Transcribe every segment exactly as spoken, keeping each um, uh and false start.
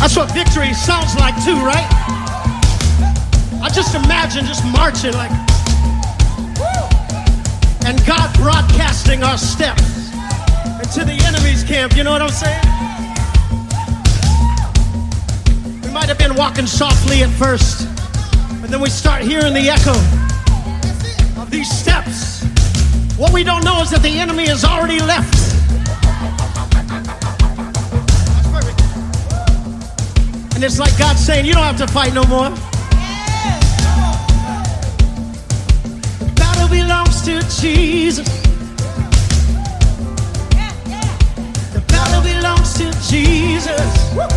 That's what victory sounds like too, right? I just imagine just marching like, and God broadcasting our steps into the enemy's camp. You know what I'm saying? We might have been walking softly at first, and then we start hearing the echo of these steps. What we don't know is that the enemy has already left. And it's like God saying, you don't have to fight no more. The battle belongs to Jesus. The battle belongs to Jesus. You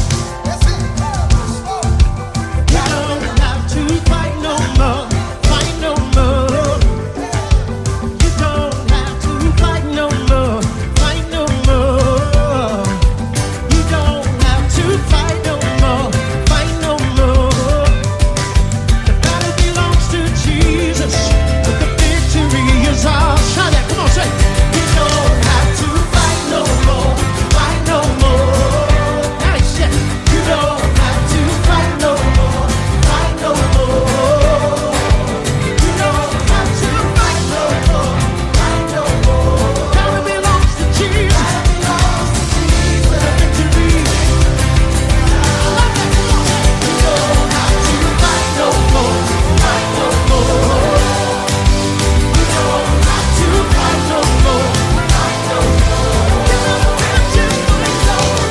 don't have to fight no more. Fight no more. You don't have to fight no more. Fight no more. You don't have to fight no more. Fight no more. The battle belongs to Jesus. But the victory is ours. Try that. Come on, say. You don't have to fight no more. Fight no more. Nice, yeah. You don't have to fight no more. Fight no more. You don't have to fight no more. Fight no more. The battle belongs to Jesus. The victory. I love that. You don't have to fight no more. Fight no more. You don't have to fight no more. Fight no more. You don't have to fight no more.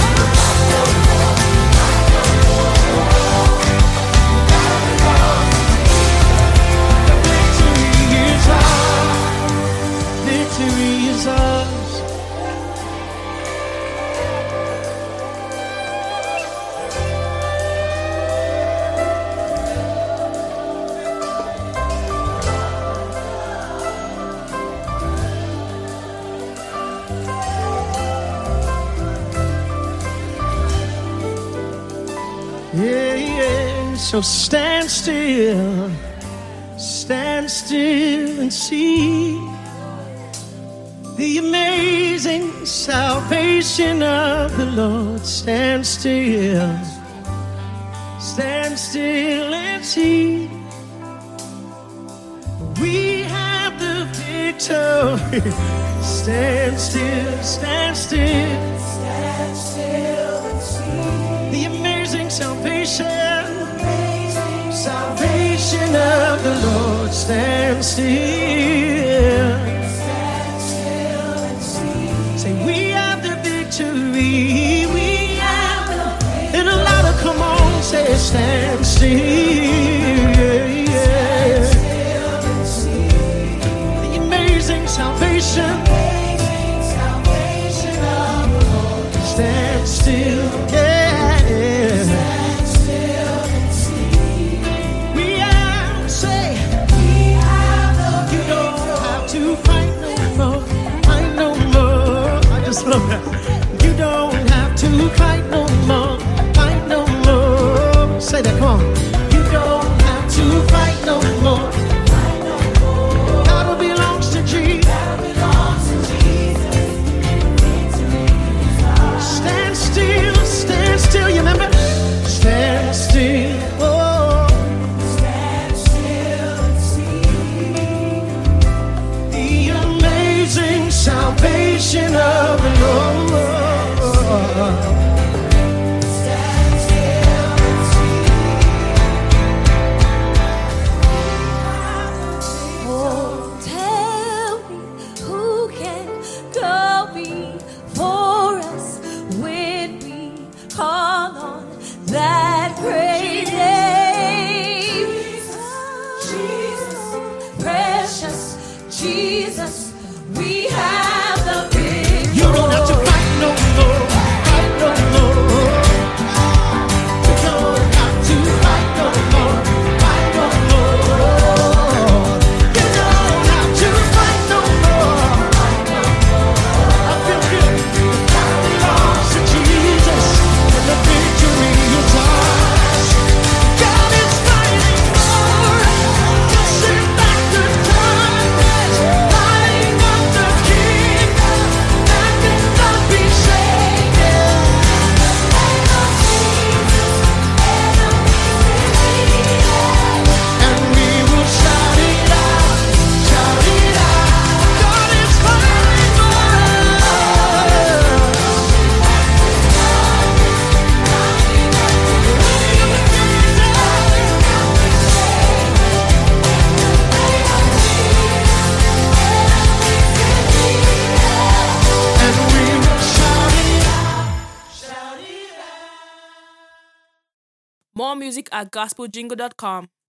Victory is ours. Victory is ours. Yeah, yeah. So stand still, stand still and see the amazing salvation of the Lord. Stand still, stand still and see. We have the victory. Stand still, stand still, stand still and see the amazing salvation, amazing salvation of the Lord. Stand still, stand still and see. Say we have the victory. We have the victory. And a lot of come on, say stand still. Yeah, yeah. The amazing salvation, amazing salvation of the Lord. Stand still, yeah, yeah. Stand still and see. We have, say, we have the. You don't have to fight no more, fight no more. I just love that. You don't have to fight no more, fight no more. Say that, come on. You don't have to fight no more. Battle belongs to Jesus. Stand still, stand still. You remember? Stand still. Oh. Stand still and see the amazing salvation of the Lord. more music at gospel jingle dot com.